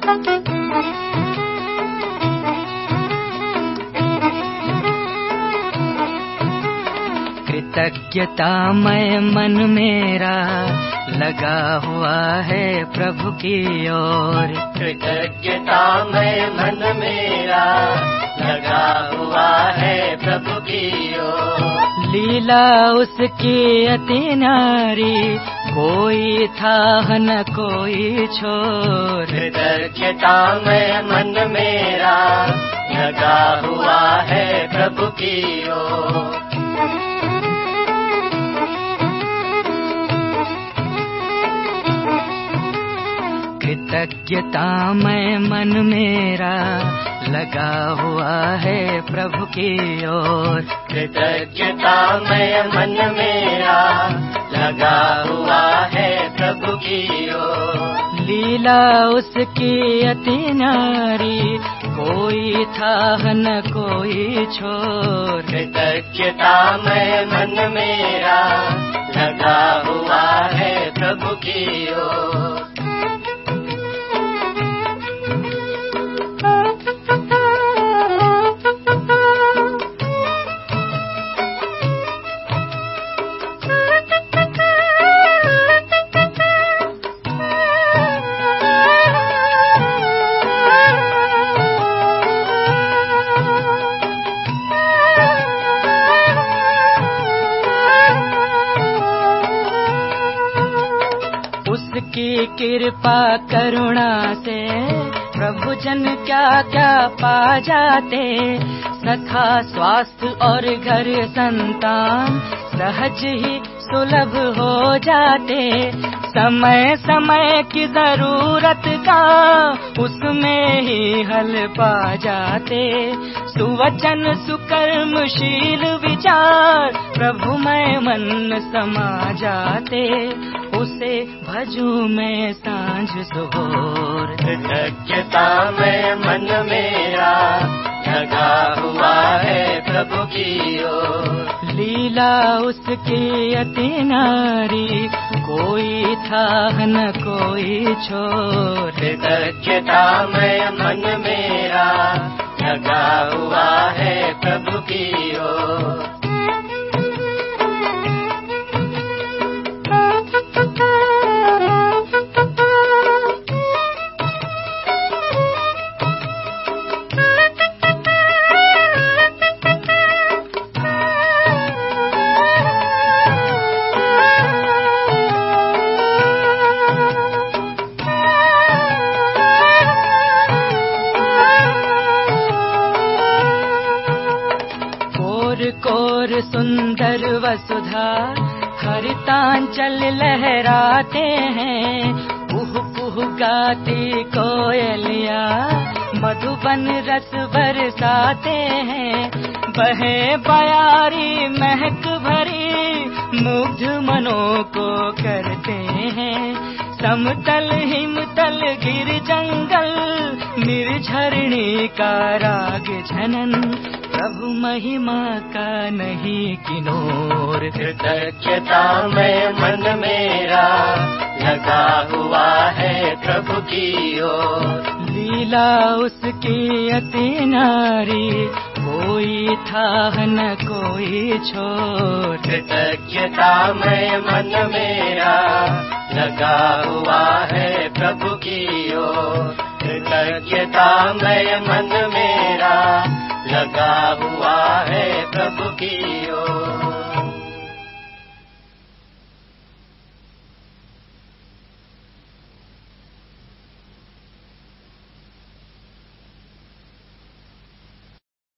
कृतज्ञतामय मन मेरा लगा हुआ है प्रभु की ओर। कृतज्ञतामय मन मेरा लगा हुआ है प्रभु की ओर। लीला उसकी अति न्यारी, कोई था न कोई छोर। कृतज्ञतामय मन मेरा लगा हुआ है प्रभु की ओर। कृतज्ञतामय मन मेरा लगा हुआ है प्रभु की ओर। कृतज्ञतामय मन मेरा लगा हुआ है प्रभु की ओर। लीला उसकी अति न्यारी, कोई था न कोई छोर। कृतज्ञतामय मन मेरा लगा हुआ है प्रभु की ओर। उसकी कृपा करुणा से प्रभु जन क्या क्या पा जाते। सखा स्वास्थ्य और घर संतान सहज ही सुलभ हो जाते। समय समय की जरूरत का उसमें ही हल पा जाते। सुवचन सुकर्मशील विचार प्रभुमय मन समा जाते। उसे भजूं मैं सांझ सुबह। कृतज्ञतामय मन मेरा लगा हुआ है प्रभु की ओर। लीला उसकी अति न्यारी, कोई था न कोई छोर। कृतज्ञतामय मन मेरा लगा हुआ है प्रभु की ओर। कोर सुंदर वसुधा हरितांचल लहराते हैं। कुह कुह गाती कोयलिया मधुबन रस बरसाते हैं। बहे बयारी महक भरी मुग्ध मनों को करते हैं। समतल हिमतल गिर जंगल निर्झरणी का राग झनन। प्रभु महिमा का नहीं किनोर। कृतज्ञतामय मन मेरा लगा हुआ है प्रभु की ओर। लीला उसकी अति न्यारी, कोई था न कोई छोर। कृतज्ञतामय मन मेरा लगा हुआ है प्रभु की ओर। कृतज्ञतामय मन मेरा लगा हुआ है प्रभु की ओर।